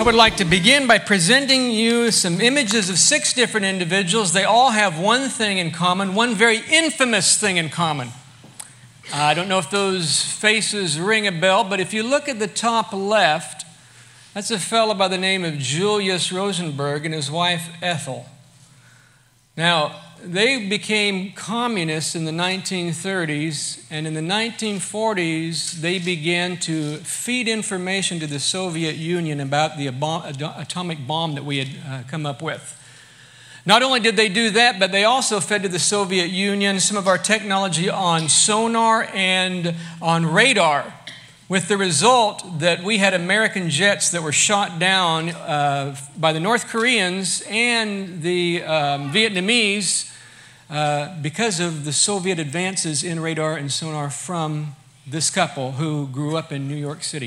would like to begin by presenting you some images of 6 different individuals. They all have one thing in common, one very infamous thing in common. I don't know if those faces ring a bell, but if you look at the top left, that's a fellow by the name of Julius Rosenberg and his wife Ethel. Now, they became communists in the 1930s, and in the 1940s, they began to feed information to the Soviet Union about the atomic bomb that we had come up with. Not only did they do that, but they also fed to the Soviet Union some of our technology on sonar and on radar, with the result that we had American jets that were shot down by the North Koreans and the Vietnamese because of the Soviet advances in radar and sonar from this couple who grew up in New York City.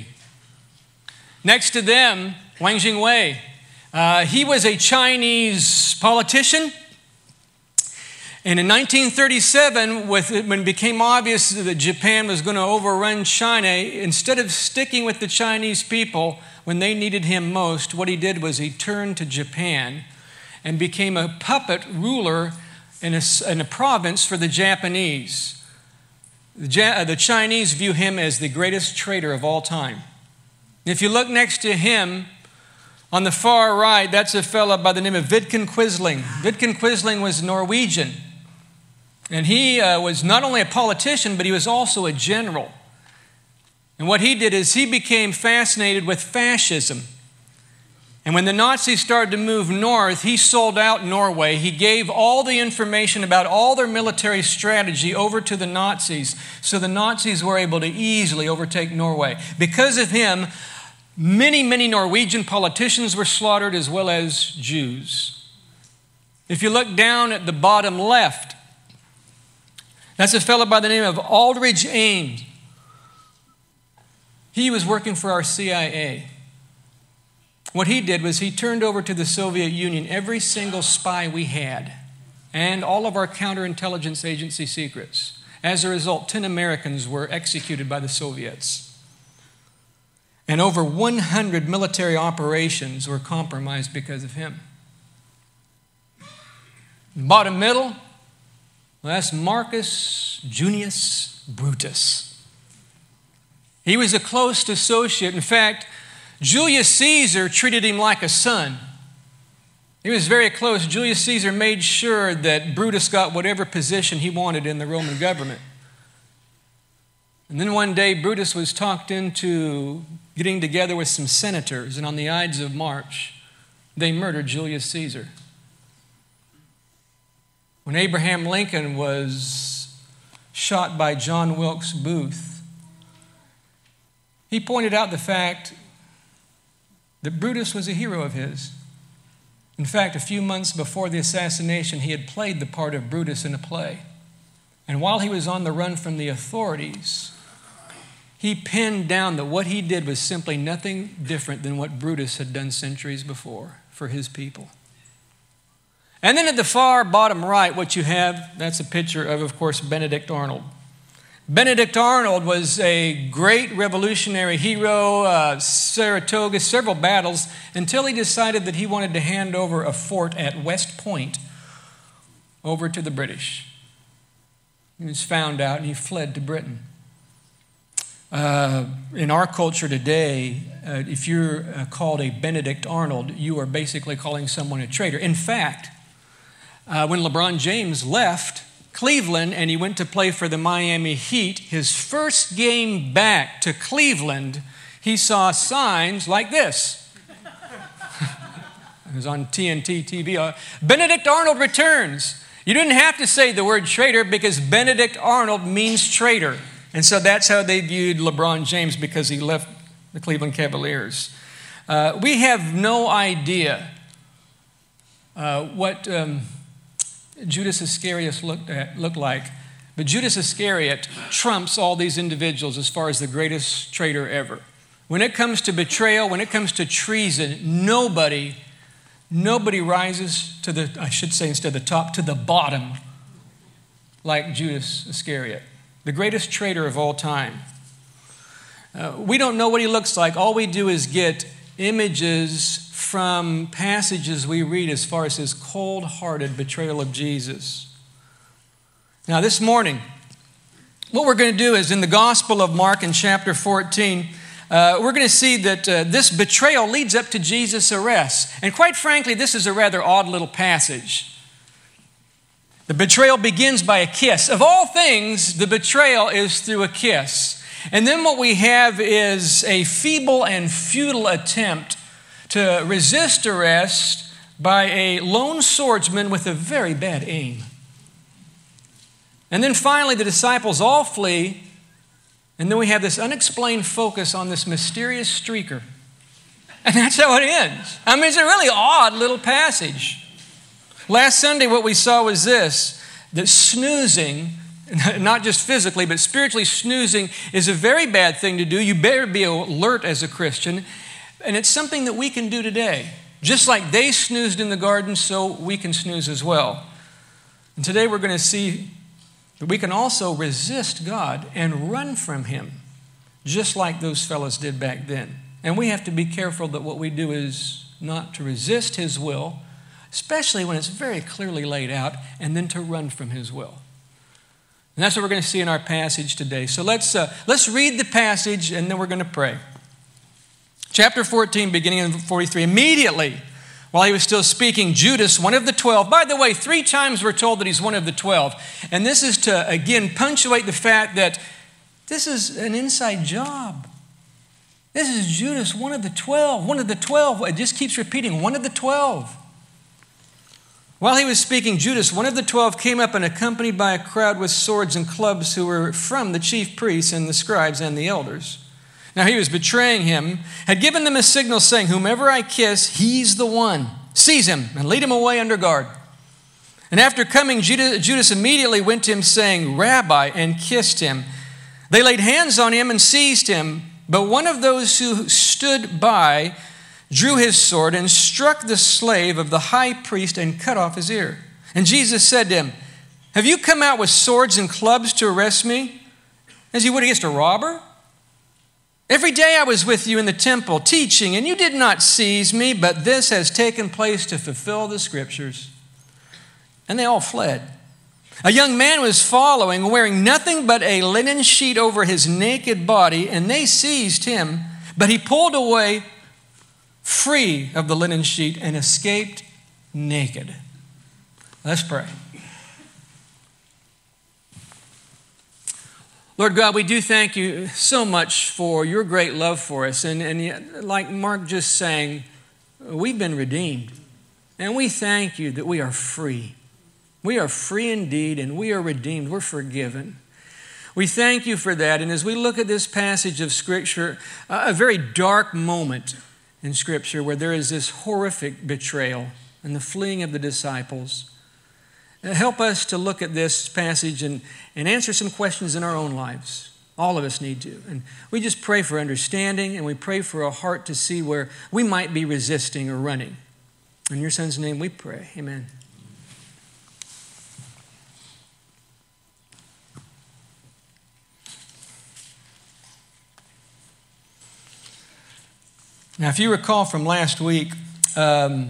Next to them, Wang Jingwei. He was a Chinese politician. And in 1937, when it became obvious that Japan was going to overrun China, instead of sticking with the Chinese people when they needed him most, what he did was he turned to Japan and became a puppet ruler in a province for the Japanese. The Chinese view him as the greatest traitor of all time. If you look next to him, on the far right, that's a fellow by the name of Vidkun Quisling. Vidkun Quisling was Norwegian. And he was not only a politician, but he was also a general. And what he did is he became fascinated with fascism. And when the Nazis started to move north, he sold out Norway. He gave all the information about all their military strategy over to the Nazis. So the Nazis were able to easily overtake Norway. Because of him, many Norwegian politicians were slaughtered, as well as Jews. If you look down at the bottom left, that's a fellow by the name of Aldrich Ames. He was working for our CIA. What he did was he turned over to the Soviet Union every single spy we had and all of our counterintelligence agency secrets. As a result, 10 Americans were executed by the Soviets. And over 100 military operations were compromised because of him. Bottom middle, well, that's Marcus Junius Brutus. He was a close associate. In fact, Julius Caesar treated him like a son. He was very close. Julius Caesar made sure that Brutus got whatever position he wanted in the Roman government. And then one day, Brutus was talked into getting together with some senators, and on the Ides of March, they murdered Julius Caesar. When Abraham Lincoln was shot by John Wilkes Booth, he pointed out the fact that Brutus was a hero of his. In fact, a few months before the assassination, he had played the part of Brutus in a play. And while he was on the run from the authorities, he pinned down that what he did was simply nothing different than what Brutus had done centuries before for his people. And then at the far bottom right, what you have, that's a picture of course, Benedict Arnold. Benedict Arnold was a great revolutionary hero, Saratoga, several battles, until he decided that he wanted to hand over a fort at West Point over to the British. He was found out and he fled to Britain. In our culture today, if you're called a Benedict Arnold, you are basically calling someone a traitor. In fact, when LeBron James left Cleveland and he went to play for the Miami Heat, his first game back to Cleveland, he saw signs like this. It was on TNT TV. Benedict Arnold returns. You didn't have to say the word traitor because Benedict Arnold means traitor. And so that's how they viewed LeBron James because he left the Cleveland Cavaliers. We have no idea what Judas Iscariot looked like. But Judas Iscariot trumps all these individuals as far as the greatest traitor ever. When it comes to betrayal, when it comes to treason, nobody rises to the, I should say instead of the top, to the bottom like Judas Iscariot, the greatest traitor of all time. We don't know what he looks like. All we do is get images from passages we read as far as his cold-hearted betrayal of Jesus. Now, this morning, what we're going to do is in the Gospel of Mark in chapter 14, we're going to see that this betrayal leads up to Jesus' arrest. And quite frankly, this is a rather odd little passage. The betrayal begins by a kiss. Of all things, the betrayal is through a kiss. And then what we have is a feeble and futile attempt to resist arrest by a lone swordsman with a very bad aim. And then finally, the disciples all flee, and then we have this unexplained focus on this mysterious streaker. And that's how it ends. I mean, it's a really odd little passage. Last Sunday, what we saw was this, that snoozing, not just physically, but spiritually snoozing is a very bad thing to do. You better be alert as a Christian. And it's something that we can do today. Just like they snoozed in the garden, so we can snooze as well. And today we're going to see that we can also resist God and run from Him, just like those fellows did back then. And we have to be careful that what we do is not to resist His will, especially when it's very clearly laid out, and then to run from His will. And that's what we're going to see in our passage today. So let's read the passage, and then we're going to pray. Chapter 14, beginning in 43. Immediately, while he was still speaking, Judas, one of the 12, by the way, 3 times we're told that he's one of the 12. And this is to, again, punctuate the fact that this is an inside job. This is Judas, one of the 12. One of the 12. It just keeps repeating, one of the 12. While he was speaking, Judas, one of the 12, came up and accompanied by a crowd with swords and clubs who were from the chief priests and the scribes and the elders. Now he was betraying him, had given them a signal saying, "Whomever I kiss, he's the one. Seize him and lead him away under guard." And after coming, Judas immediately went to him saying, "Rabbi," and kissed him. They laid hands on him and seized him. But one of those who stood by drew his sword and struck the slave of the high priest and cut off his ear. And Jesus said to him, "Have you come out with swords and clubs to arrest me, as you would against a robber? Every day I was with you in the temple teaching, and you did not seize me, but this has taken place to fulfill the scriptures." And they all fled. A young man was following, wearing nothing but a linen sheet over his naked body, and they seized him, but he pulled away free of the linen sheet and escaped naked. Let's pray. Lord God, we do thank you so much for your great love for us. And like Mark just sang, we've been redeemed. And we thank you that we are free. We are free indeed, and we are redeemed. We're forgiven. We thank you for that. And as we look at this passage of Scripture, a very dark moment in Scripture where there is this horrific betrayal and the fleeing of the disciples, help us to look at this passage and answer some questions in our own lives. All of us need to. And we just pray for understanding, and we pray for a heart to see where we might be resisting or running. In your Son's name we pray. Amen. Now, if you recall from last week, from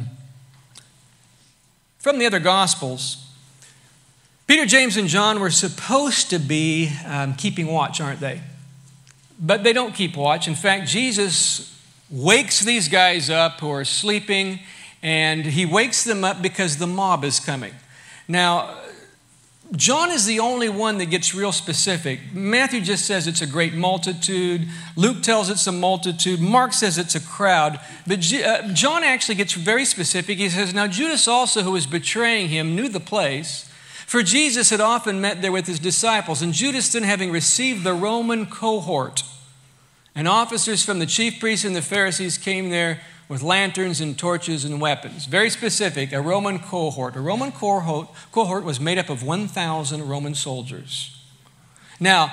the other Gospels, Peter, James, and John were supposed to be keeping watch, aren't they? But they don't keep watch. In fact, Jesus wakes these guys up who are sleeping, and he wakes them up because the mob is coming. Now, John is the only one that gets real specific. Matthew just says it's a great multitude. Luke tells it's a multitude. Mark says it's a crowd. But John actually gets very specific. He says, "Now Judas also, who was betraying him, knew the place, for Jesus had often met there with his disciples. And Judas then, having received the Roman cohort, and officers from the chief priests and the Pharisees came there with lanterns and torches and weapons." Very specific, a Roman cohort. A Roman cohort was made up of 1,000 Roman soldiers. Now,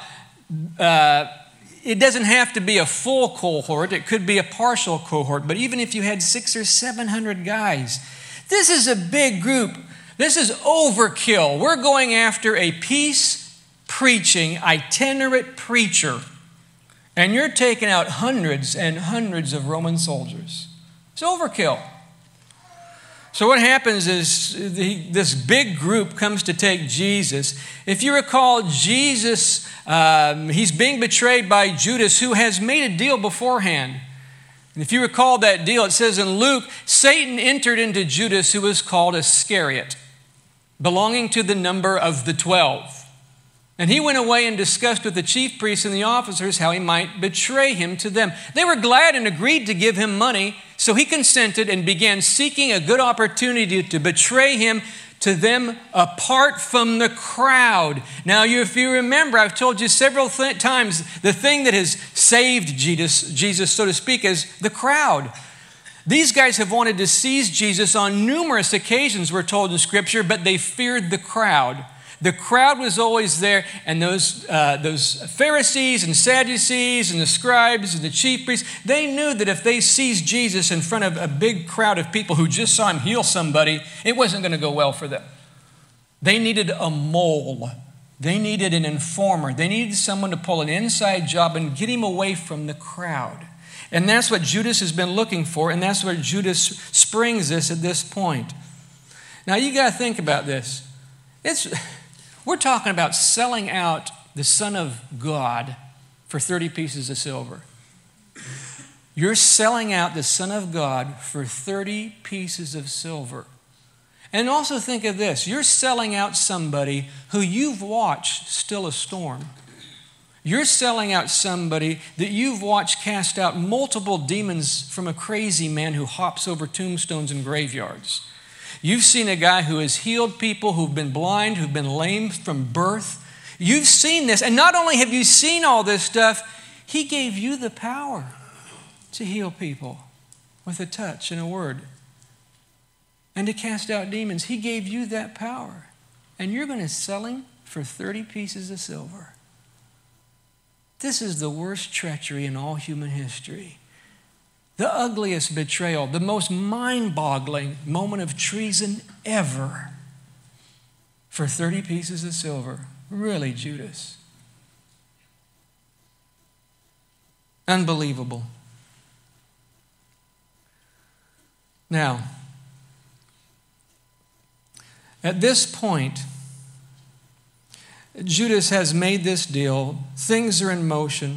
it doesn't have to be a full cohort. It could be a partial cohort. But even if you had 600 or 700 guys, this is a big group. This is overkill. We're going after a peace-preaching, itinerant preacher. And you're taking out hundreds and hundreds of Roman soldiers. It's overkill. So what happens is this big group comes to take Jesus. If you recall, Jesus, he's being betrayed by Judas, who has made a deal beforehand. And if you recall that deal, it says in Luke, Satan entered into Judas, who was called Iscariot, belonging to the number of the 12. And he went away and discussed with the chief priests and the officers how he might betray him to them. They were glad and agreed to give him money, so he consented and began seeking a good opportunity to betray him to them apart from the crowd. Now, if you remember, I've told you several times, the thing that has saved Jesus, so to speak, is the crowd. These guys have wanted to seize Jesus on numerous occasions, we're told in Scripture, but they feared the crowd. The crowd was always there, and those Pharisees and Sadducees and the scribes and the chief priests, they knew that if they seized Jesus in front of a big crowd of people who just saw him heal somebody, it wasn't going to go well for them. They needed a mole. They needed an informer. They needed someone to pull an inside job and get him away from the crowd. And that's what Judas has been looking for, and that's where Judas springs this at this point. Now, you got to think about this. We're talking about selling out the Son of God for 30 pieces of silver. You're selling out the Son of God for 30 pieces of silver. And also think of this. You're selling out somebody who you've watched still a storm. You're selling out somebody that you've watched cast out multiple demons from a crazy man who hops over tombstones and graveyards. You've seen a guy who has healed people who've been blind, who've been lame from birth. You've seen this. And not only have you seen all this stuff, he gave you the power to heal people with a touch and a word. And to cast out demons. He gave you that power. And you're going to sell him for 30 pieces of silver. This is the worst treachery in all human history. The ugliest betrayal, the most mind-boggling moment of treason ever for 30 pieces of silver. Really, Judas? Unbelievable. Now, at this point, Judas has made this deal. Things are in motion.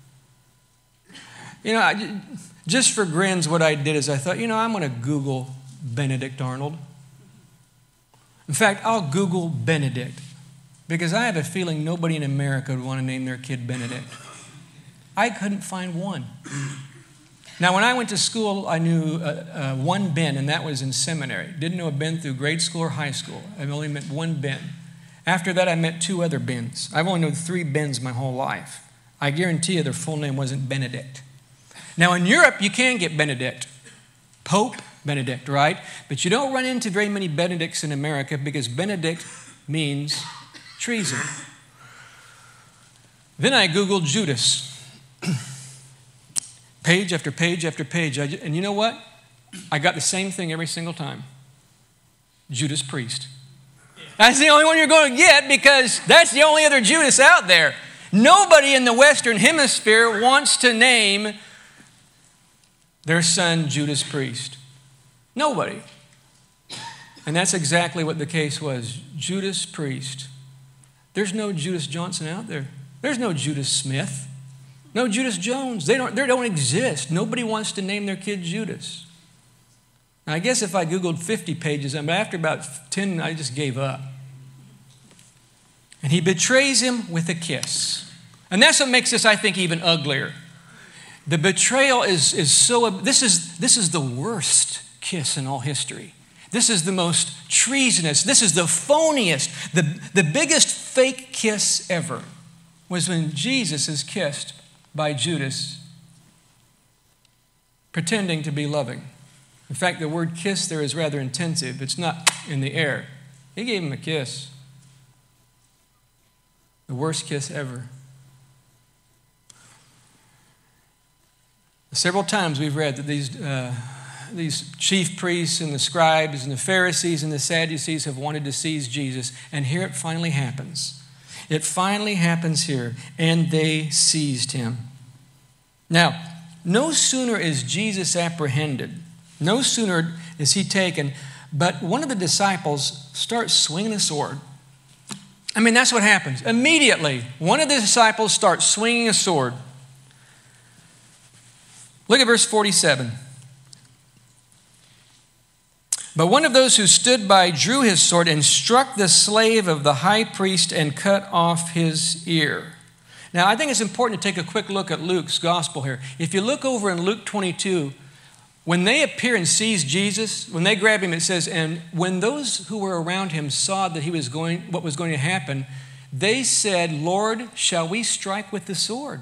Just for grins, what I did is I thought, I'm going to Google Benedict Arnold. In fact, I'll Google Benedict because I have a feeling nobody in America would want to name their kid Benedict. I couldn't find one. Now, when I went to school, I knew one Ben, and that was in seminary. Didn't know a Ben through grade school or high school. I've only met one Ben. After that, I met two other Bens. I've only known three Bens my whole life. I guarantee you their full name wasn't Benedict. Now, in Europe, you can get Benedict. Pope Benedict, right? But you don't run into very many Benedicts in America because Benedict means treason. Then I Googled Judas. Page after page after page. And you know what? I got the same thing every single time. Judas Priest. That's the only one you're going to get because that's the only other Judas out there. Nobody in the Western Hemisphere wants to name their son Judas Priest. Nobody. And that's exactly what the case was. Judas Priest. There's no Judas Johnson out there. There's no Judas Smith. No Judas Jones. They don't exist. Nobody wants to name their kid Judas. Now, I guess if I Googled 50 pages, but after about 10, I just gave up. And he betrays him with a kiss. And that's what makes this, I think, even uglier. The betrayal is so, this is the worst kiss in all history. This is the most treasonous, this is the phoniest, the biggest fake kiss ever was when Jesus is kissed by Judas, pretending to be loving. In fact, the word kiss there is rather intensive. It's not in the air. He gave him a kiss. The worst kiss ever. Several times we've read that these chief priests and the scribes and the Pharisees and the Sadducees have wanted to seize Jesus, and here it finally happens. It finally happens here, and they seized him. Now, no sooner is Jesus apprehended, no sooner is he taken, but one of the disciples starts swinging a sword. I mean, that's what happens. Immediately, one of the disciples starts swinging a sword. Look at verse 47. But one of those who stood by drew his sword and struck the slave of the high priest and cut off his ear. Now, I think it's important to take a quick look at Luke's gospel here. If you look over in Luke 22, when they appear and seize Jesus, when they grab him, it says, and when those who were around him saw that what was going to happen, they said, Lord, shall we strike with the sword?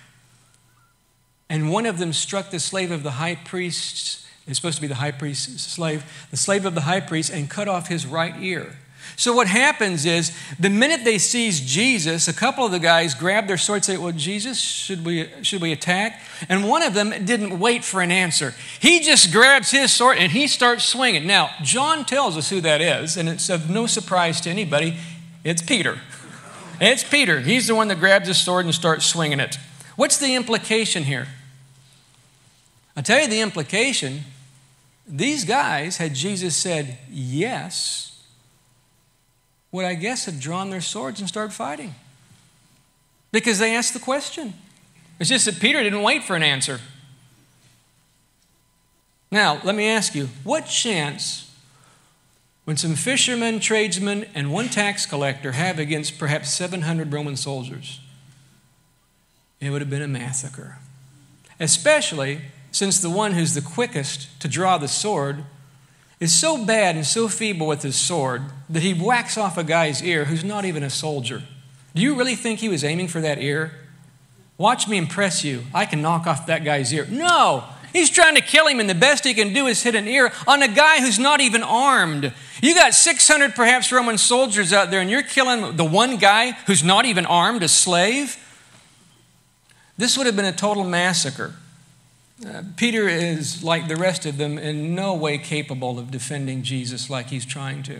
And one of them struck the slave of the high priest. It's supposed to be the high priest's slave, the slave of the high priest, and cut off his right ear. So what happens is, the minute they seize Jesus, a couple of the guys grab their swords and say, well, Jesus, should we attack? And one of them didn't wait for an answer. He just grabs his sword and he starts swinging. Now, John tells us who that is, and it's of no surprise to anybody. It's Peter. It's Peter. He's the one that grabs his sword and starts swinging it. What's the implication here? I'll tell you the implication. These guys, had Jesus said yes, would I guess have drawn their swords and started fighting. Because they asked the question. It's just that Peter didn't wait for an answer. Now, let me ask you, what chance would some fishermen, tradesmen, and one tax collector have against perhaps 700 Roman soldiers? It would have been a massacre. Especially since the one who's the quickest to draw the sword is so bad and so feeble with his sword that he whacks off a guy's ear who's not even a soldier. Do you really think he was aiming for that ear? Watch me impress you. I can knock off that guy's ear. No! He's trying to kill him, and the best he can do is hit an ear on a guy who's not even armed. You got 600 perhaps Roman soldiers out there, and you're killing the one guy who's not even armed, a slave? This would have been a total massacre. Peter is, like the rest of them, in no way capable of defending Jesus like he's trying to.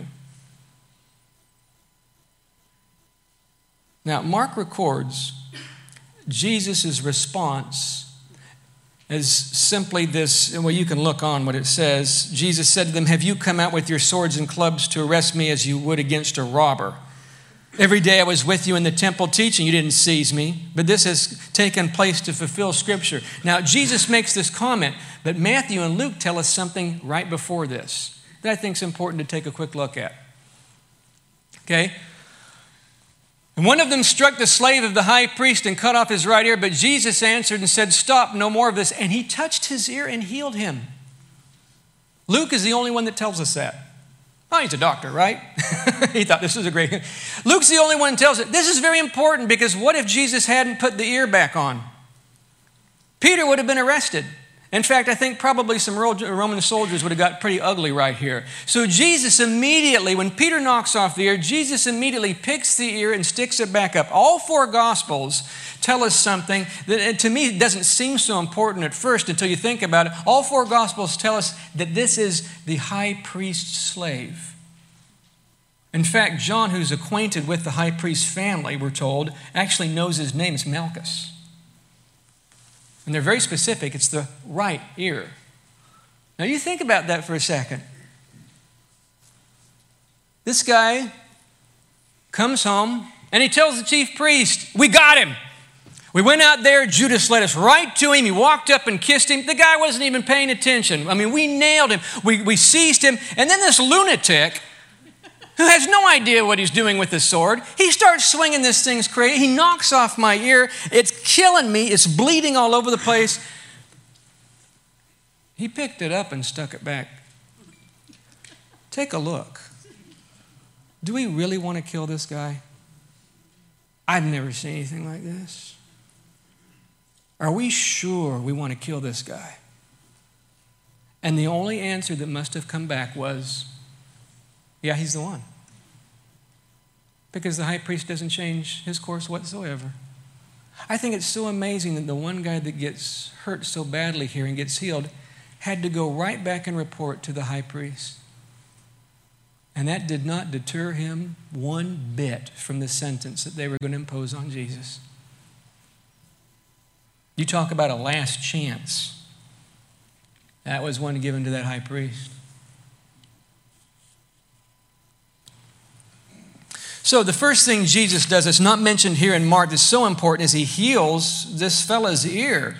Now, Mark records Jesus' response as simply this, well, you can look on what it says. Jesus said to them, have you come out with your swords and clubs to arrest me as you would against a robber? Every day I was with you in the temple teaching, you didn't seize me, but this has taken place to fulfill Scripture. Now, Jesus makes this comment, but Matthew and Luke tell us something right before this that I think is important to take a quick look at. Okay? And one of them struck the slave of the high priest and cut off his right ear, but Jesus answered and said, stop, no more of this. And he touched his ear and healed him. Luke is the only one that tells us that. Oh, he's a doctor, right? He thought this was a great... Luke's the only one that tells it. This is very important because what if Jesus hadn't put the ear back on? Peter would have been arrested. In fact, I think probably some Roman soldiers would have got pretty ugly right here. So Jesus immediately, when Peter knocks off the ear, Jesus immediately picks the ear and sticks it back up. All four Gospels tell us something that to me doesn't seem so important at first until you think about it. All four Gospels tell us that this is the high priest's slave. In fact, John, who's acquainted with the high priest's family, we're told, actually knows his name is Malchus. And they're very specific. It's the right ear. Now you think about that for a second. This guy comes home and he tells the chief priest, we got him. We went out there, Judas led us right to him. He walked up and kissed him. The guy wasn't even paying attention. I mean, we nailed him. We seized him. And then this lunatic who has no idea what he's doing with his sword, he starts swinging this thing's crazy. He knocks off my ear. It's killing me. It's bleeding all over the place. He picked it up and stuck it back. Take a look. Do we really want to kill this guy? I've never seen anything like this. Are we sure we want to kill this guy? And the only answer that must have come back was, yeah, he's the one. Because the high priest doesn't change his course whatsoever. I think it's so amazing that the one guy that gets hurt so badly here and gets healed had to go right back and report to the high priest. And that did not deter him one bit from the sentence that they were going to impose on Jesus. You talk about a last chance. That was one given to that high priest. So the first thing Jesus does that's not mentioned here in Mark that's so important is he heals this fellow's ear.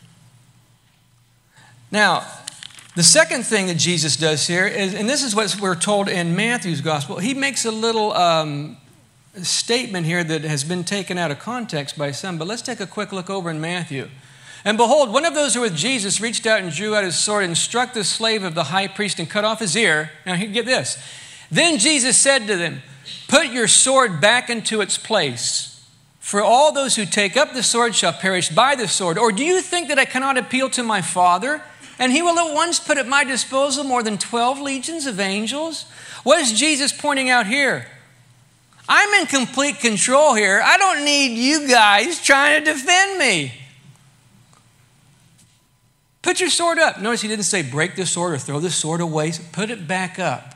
Now, the second thing that Jesus does here is, and this is what we're told in Matthew's gospel, he makes a little statement here that has been taken out of context by some, but let's take a quick look over in Matthew. And behold, one of those who were with Jesus reached out and drew out his sword and struck the slave of the high priest and cut off his ear. Now, get this. Then Jesus said to them, "Put your sword back into its place, for all those who take up the sword shall perish by the sword. Or do you think that I cannot appeal to my Father, and he will at once put at my disposal more than 12 legions of angels?" What is Jesus pointing out here? I'm in complete control here. I don't need you guys trying to defend me. Put your sword up. Notice he didn't say break the sword or throw the sword away. Put it back up.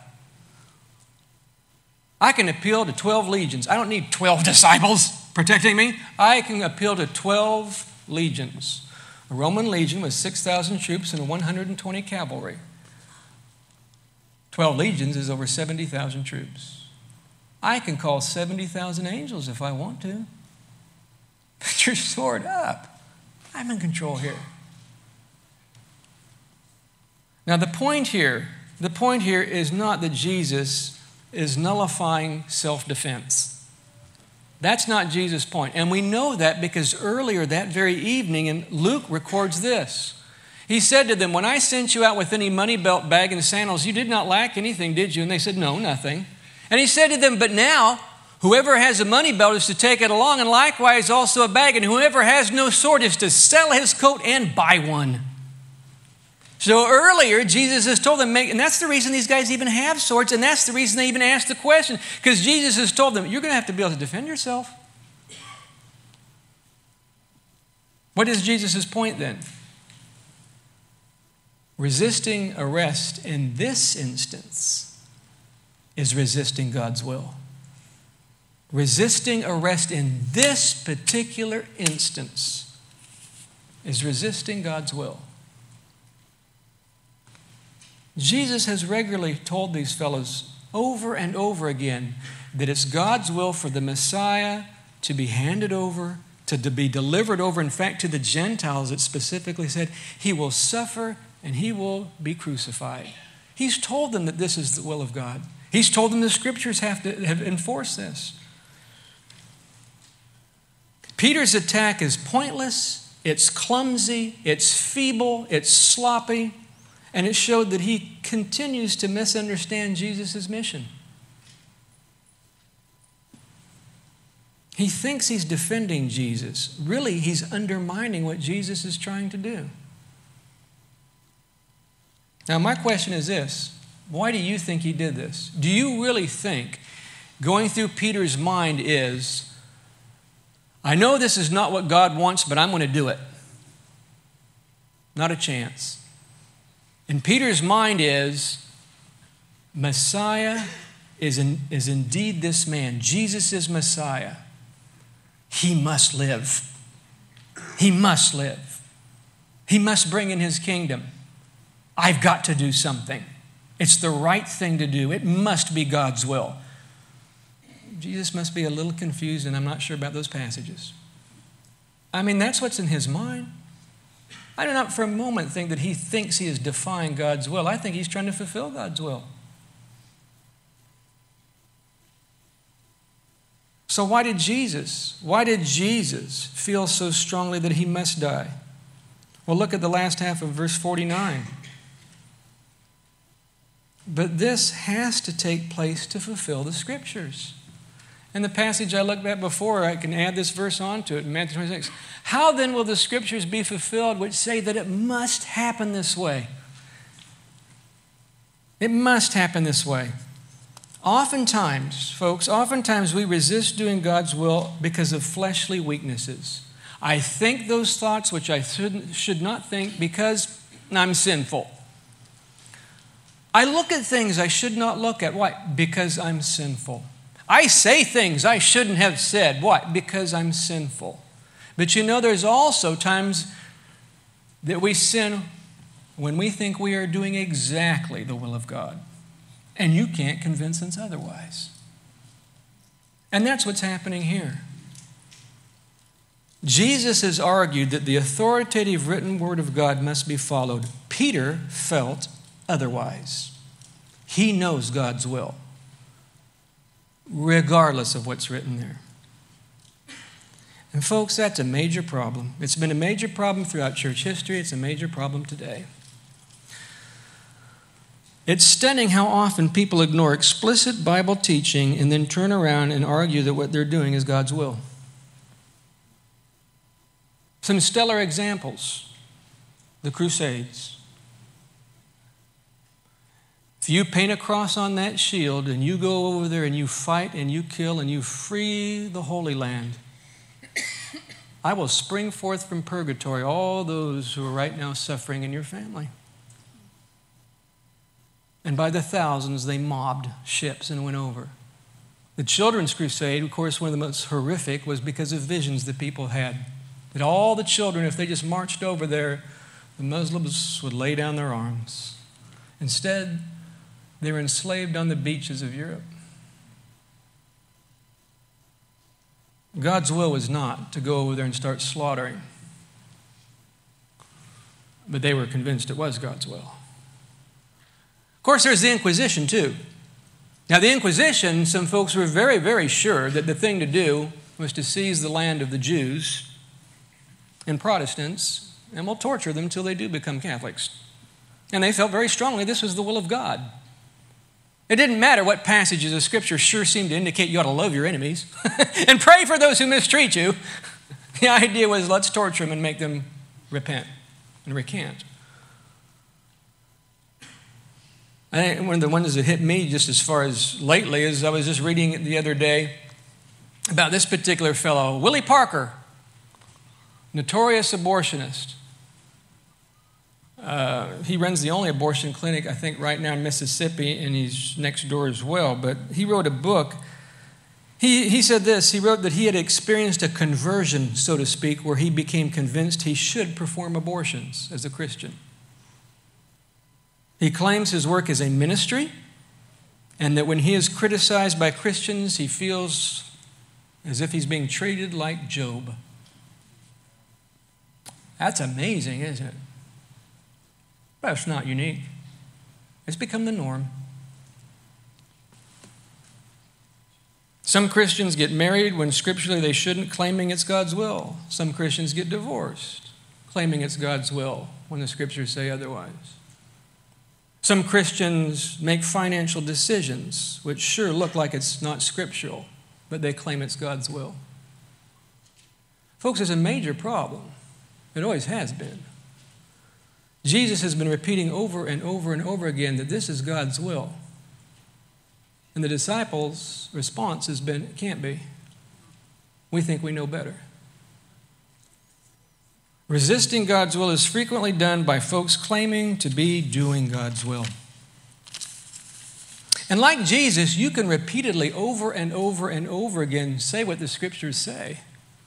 I can appeal to 12 legions. I don't need 12 disciples protecting me. I can appeal to 12 legions. A Roman legion was 6,000 troops and 120 cavalry. 12 legions is over 70,000 troops. I can call 70,000 angels if I want to. Put your sword up. I'm in control here. Now the point here is not that Jesus is nullifying self-defense. That's not Jesus' point. And we know that because earlier that very evening, and Luke records this. He said to them, "When I sent you out with any money belt, bag, and sandals, you did not lack anything, did you?" And they said, "No, nothing." And he said to them, "But now, whoever has a money belt is to take it along, and likewise also a bag. And whoever has no sword is to sell his coat and buy one." So earlier, Jesus has told them, and that's the reason these guys even have swords, and that's the reason they even asked the question, because Jesus has told them, you're going to have to be able to defend yourself. What is Jesus' point then? Resisting arrest in this instance is resisting God's will. Resisting arrest in this particular instance is resisting God's will. Jesus has regularly told these fellows over and over again that it's God's will for the Messiah to be handed over, to be delivered over. In fact, to the Gentiles, it specifically said, he will suffer and he will be crucified. He's told them that this is the will of God. He's told them the scriptures have enforced this. Peter's attack is pointless, it's clumsy, it's feeble, it's sloppy. And it showed that he continues to misunderstand Jesus' mission. He thinks he's defending Jesus. Really, he's undermining what Jesus is trying to do. Now, my question is this. Why do you think he did this? Do you really think going through Peter's mind is, I know this is not what God wants, but I'm going to do it? Not a chance. And Peter's mind is, Messiah is indeed this man. Jesus is Messiah. He must live. He must live. He must bring in his kingdom. I've got to do something. It's the right thing to do. It must be God's will. Jesus must be a little confused, and I'm not sure about those passages. I mean, that's what's in his mind. I do not for a moment think that he thinks he is defying God's will. I think he's trying to fulfill God's will. So why did Jesus feel so strongly that he must die? Well, look at the last half of verse 49. But this has to take place to fulfill the scriptures. And the passage I looked at before, I can add this verse onto it in Matthew 26. How then will the scriptures be fulfilled which say that it must happen this way? It must happen this way. Oftentimes, folks, we resist doing God's will because of fleshly weaknesses. I think those thoughts which I should not think because I'm sinful. I look at things I should not look at. Why? Because I'm sinful. I say things I shouldn't have said. Why? Because I'm sinful. But there's also times that we sin when we think we are doing exactly the will of God. And you can't convince us otherwise. And that's what's happening here. Jesus has argued that the authoritative written word of God must be followed. Peter felt otherwise. He knows God's will, regardless of what's written there. And folks, that's a major problem. It's been a major problem throughout church history. It's a major problem today. It's stunning how often people ignore explicit Bible teaching and then turn around and argue that what they're doing is God's will. Some stellar examples: the Crusades. If you paint a cross on that shield and you go over there and you fight and you kill and you free the Holy Land, I will spring forth from purgatory all those who are right now suffering in your family. And by the thousands, they mobbed ships and went over. The Children's Crusade, of course, one of the most horrific was because of visions that people had. That all the children, if they just marched over there, the Muslims would lay down their arms. Instead, they were enslaved on the beaches of Europe. God's will was not to go over there and start slaughtering. But they were convinced it was God's will. Of course, there's the Inquisition, too. Now, the Inquisition, some folks were very, very sure that the thing to do was to seize the land of the Jews and Protestants, and we'll torture them until they do become Catholics. And they felt very strongly this was the will of God. It didn't matter what passages of Scripture sure seemed to indicate you ought to love your enemies and pray for those who mistreat you. The idea was, let's torture them and make them repent and recant. I think one of the ones that hit me just as far as lately is I was just reading the other day about this particular fellow, Willie Parker, notorious abortionist. He runs the only abortion clinic, I think, right now in Mississippi, and he's next door as well. But he wrote a book. He said this. He wrote that he had experienced a conversion, so to speak, where he became convinced he should perform abortions as a Christian. He claims his work is a ministry, and that when he is criticized by Christians, he feels as if he's being treated like Job. That's amazing, isn't it? But it's not unique. It's become the norm. Some Christians get married when scripturally they shouldn't, claiming it's God's will. Some Christians get divorced, claiming it's God's will when the scriptures say otherwise. Some Christians make financial decisions which sure look like it's not scriptural, but they claim it's God's will. Folks, it's a major problem. It always has been. Jesus has been repeating over and over and over again that this is God's will. And the disciples' response has been, it can't be. We think we know better. Resisting God's will is frequently done by folks claiming to be doing God's will. And like Jesus, you can repeatedly over and over and over again say what the scriptures say.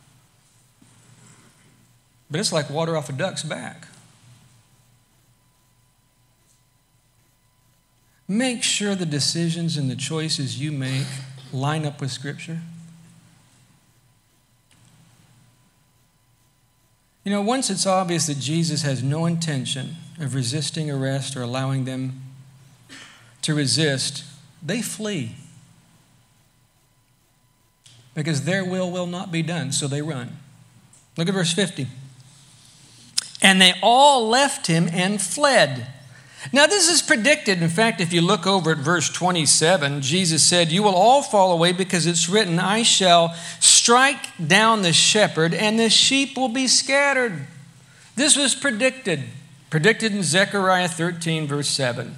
But it's like water off a duck's back. Make sure the decisions and the choices you make line up with Scripture. Once it's obvious that Jesus has no intention of resisting arrest or allowing them to resist, they flee. Because their will not be done, so they run. Look at verse 50. And they all left him and fled. Now, this is predicted. In fact, if you look over at verse 27, Jesus said, "You will all fall away because it's written, I shall strike down the shepherd and the sheep will be scattered." This was predicted in Zechariah 13, verse 7.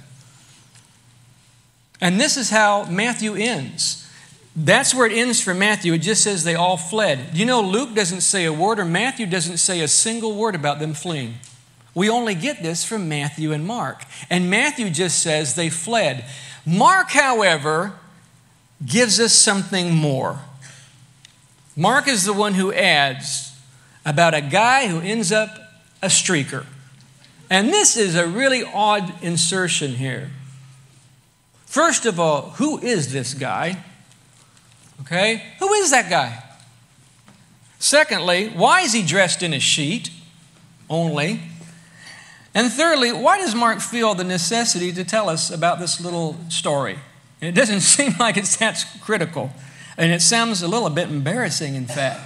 And this is how Matthew ends. That's where it ends for Matthew. It just says they all fled. Luke doesn't say a word, or Matthew doesn't say a single word about them fleeing. We only get this from Matthew and Mark. And Matthew just says they fled. Mark, however, gives us something more. Mark is the one who adds about a guy who ends up a streaker. And this is a really odd insertion here. First of all, who is this guy? Okay, who is that guy? Secondly, why is he dressed in a sheet only? And thirdly, why does Mark feel the necessity to tell us about this little story? And it doesn't seem like it's that critical. And it sounds a little bit embarrassing, in fact.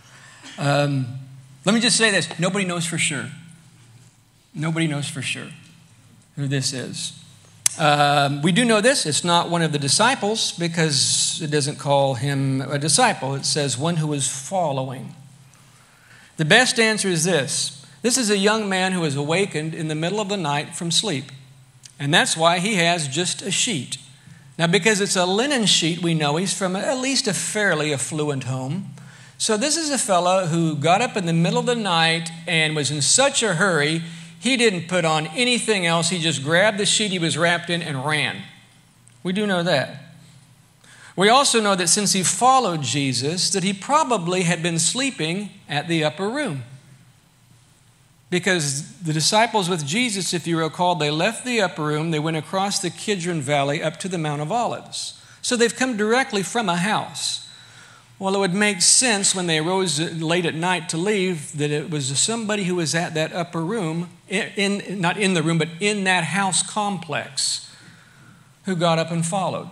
Let me just say this. Nobody knows for sure. Nobody knows for sure who this is. We do know this. It's not one of the disciples because it doesn't call him a disciple. It says one who was following. The best answer is this. This is a young man who was awakened in the middle of the night from sleep. And that's why he has just a sheet. Now, because it's a linen sheet, we know he's from at least a fairly affluent home. So this is a fellow who got up in the middle of the night and was in such a hurry, he didn't put on anything else. He just grabbed the sheet he was wrapped in and ran. We do know that. We also know that since he followed Jesus, that he probably had been sleeping at the upper room. Because the disciples with Jesus, if you recall, they left the upper room, they went across the Kidron Valley up to the Mount of Olives. So they've come directly from a house. Well, it would make sense when they arose late at night to leave that it was somebody who was at that upper room, not in the room, but in that house complex, who got up and followed.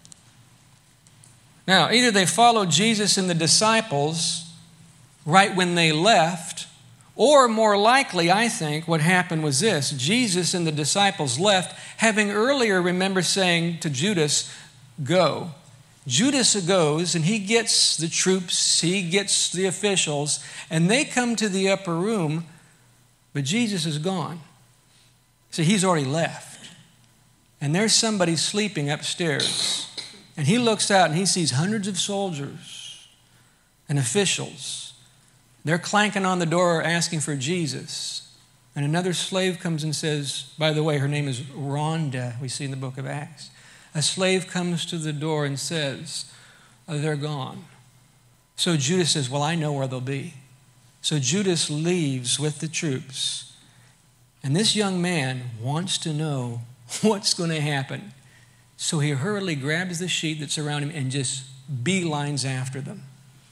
Now, either they followed Jesus and the disciples right when they left, or more likely, I think, what happened was this. Jesus and the disciples left, having earlier, remember, saying to Judas, go. Judas goes, and he gets the troops, he gets the officials, and they come to the upper room, but Jesus is gone. So he's already left. And there's somebody sleeping upstairs. And he looks out, and he sees hundreds of soldiers and officials. They're clanking on the door asking for Jesus. And another slave comes and says, by the way, her name is Rhonda, we see in the book of Acts. A slave comes to the door and says, they're gone. So Judas says, well, I know where they'll be. So Judas leaves with the troops. And this young man wants to know what's going to happen. So he hurriedly grabs the sheet that's around him and just beelines after them.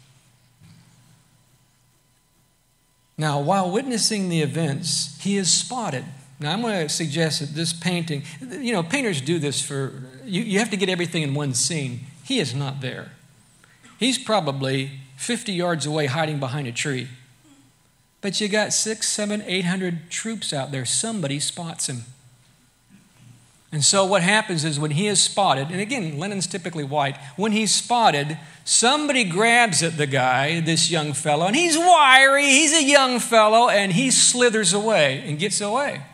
Now, while witnessing the events, he is spotted. Now, I'm going to suggest that this painting, painters do this for, you have to get everything in one scene. He is not there. He's probably 50 yards away hiding behind a tree. But you got 600, 700, 800 troops out there. Somebody spots him. And so what happens is when he is spotted, and again, linen's typically white, when he's spotted, somebody grabs at the guy, this young fellow, and he's wiry, he's a young fellow, and he slithers away and gets away.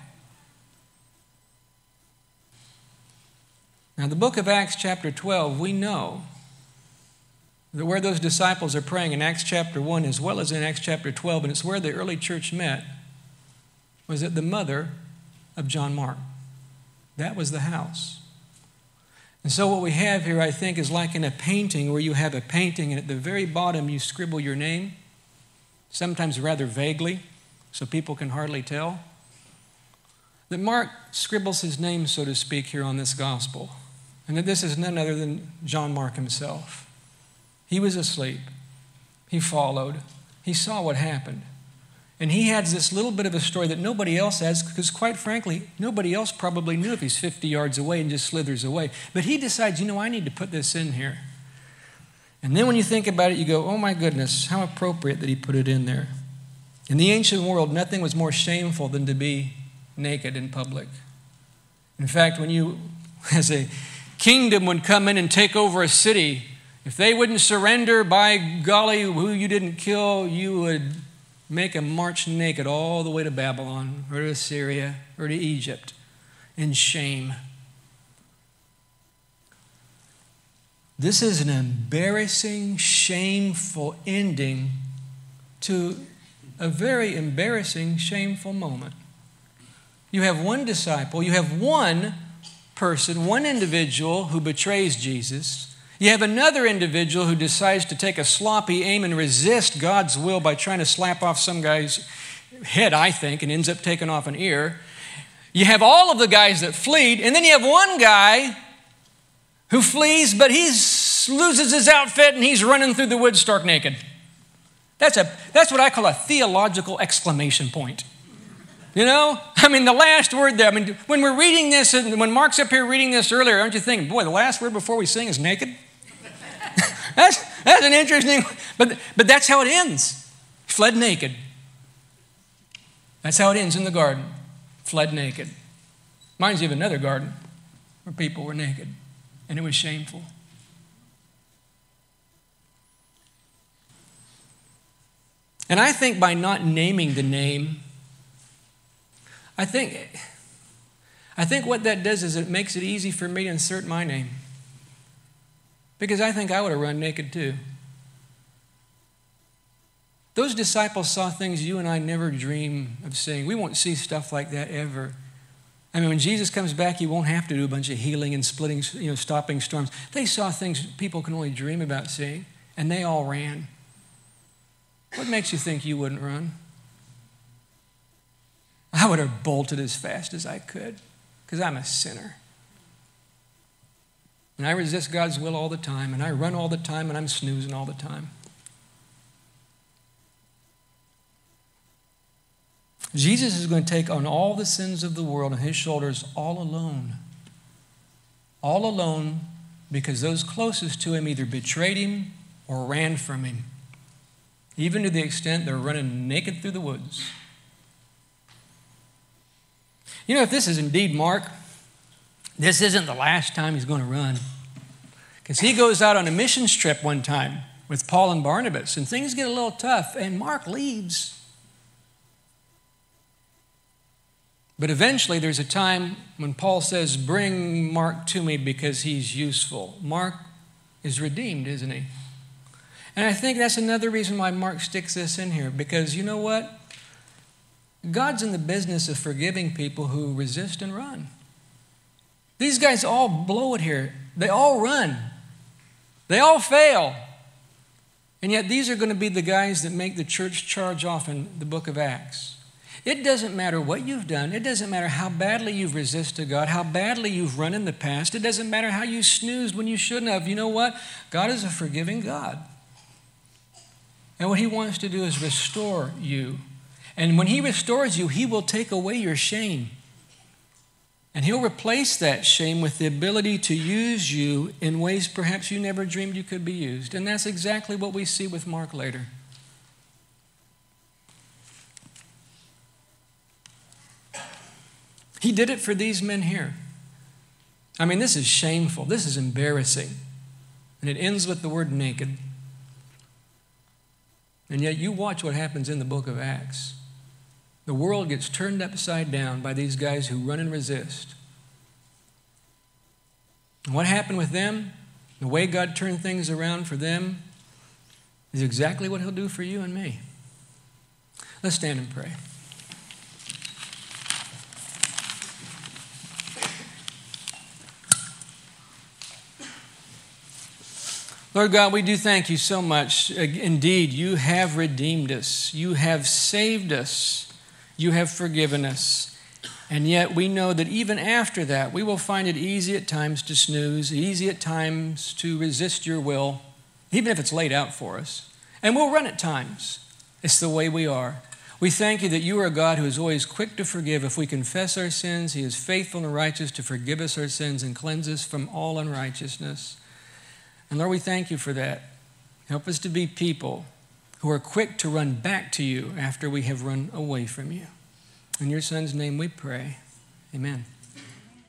Now, the book of Acts chapter 12, we know that where those disciples are praying in Acts chapter 1 as well as in Acts chapter 12, and it's where the early church met, was at the mother of John Mark. That was the house. And so what we have here, I think, is like in a painting where you have a painting and at the very bottom you scribble your name, sometimes rather vaguely, so people can hardly tell. That Mark scribbles his name, so to speak, here on this gospel. And that this is none other than John Mark himself. He was asleep. He followed. He saw what happened. And he has this little bit of a story that nobody else has because, quite frankly, nobody else probably knew if he's 50 yards away and just slithers away. But he decides, I need to put this in here. And then when you think about it, you go, oh my goodness, how appropriate that he put it in there. In the ancient world, nothing was more shameful than to be naked in public. In fact, when you, as a kingdom, would come in and take over a city, if they wouldn't surrender, by golly, who you didn't kill, you would make them march naked all the way to Babylon or to Assyria or to Egypt in shame. This is an embarrassing, shameful ending to a very embarrassing, shameful moment. You have one disciple, you have one person, one individual who betrays Jesus. You have another individual who decides to take a sloppy aim and resist God's will by trying to slap off some guy's head, I think, and ends up taking off an ear. You have all of the guys that fleed, and then you have one guy who flees, but he loses his outfit and he's running through the woods stark naked. That's what I call a theological exclamation point. You know? I mean, the last word there, when we're reading this, and when Mark's up here reading this earlier, aren't you thinking, boy, the last word before we sing is naked? That's an interesting, but that's how it ends. Fled naked. That's how it ends in the garden. Fled naked. Reminds you of another garden where people were naked, and it was shameful. And I think by not naming the name, I think what that does is it makes it easy for me to insert my name. Because I think I would have run naked too. Those disciples saw things you and I never dream of seeing. We won't see stuff like that ever. I mean, when Jesus comes back, he won't have to do a bunch of healing and splitting, stopping storms. They saw things people can only dream about seeing, and they all ran. What makes you think you wouldn't run? I would have bolted as fast as I could because I'm a sinner. And I resist God's will all the time, and I run all the time, and I'm snoozing all the time. Jesus is going to take on all the sins of the world on his shoulders all alone. All alone because those closest to him either betrayed him or ran from him. Even to the extent they're running naked through the woods. You know, if this is indeed Mark, this isn't the last time he's going to run. Because he goes out on a missions trip one time with Paul and Barnabas, and things get a little tough, and Mark leaves. But eventually there's a time when Paul says, bring Mark to me because he's useful. Mark is redeemed, isn't he? And I think that's another reason why Mark sticks this in here, because you know what? God's in the business of forgiving people who resist and run. These guys all blow it here. They all run. They all fail. And yet these are going to be the guys that make the church charge off in the book of Acts. It doesn't matter what you've done. It doesn't matter how badly you've resisted God, how badly you've run in the past. It doesn't matter how you snoozed when you shouldn't have. You know what? God is a forgiving God. And what he wants to do is restore you. And when he restores you, he will take away your shame. And he'll replace that shame with the ability to use you in ways perhaps you never dreamed you could be used. And that's exactly what we see with Mark later. He did it for these men here. I mean, this is shameful. This is embarrassing. And it ends with the word naked. And yet you watch what happens in the book of Acts. The world gets turned upside down by these guys who run and resist. And what happened with them, the way God turned things around for them, is exactly what he'll do for you and me. Let's stand and pray. Lord God, we do thank you so much. Indeed, you have redeemed us. You have saved us. You have forgiven us. And yet we know that even after that, we will find it easy at times to snooze, easy at times to resist your will, even if it's laid out for us. And we'll run at times. It's the way we are. We thank you that you are a God who is always quick to forgive. If we confess our sins, he is faithful and righteous to forgive us our sins and cleanse us from all unrighteousness. And Lord, we thank you for that. Help us to be people who are quick to run back to you after we have run away from you. In your Son's name we pray. Amen.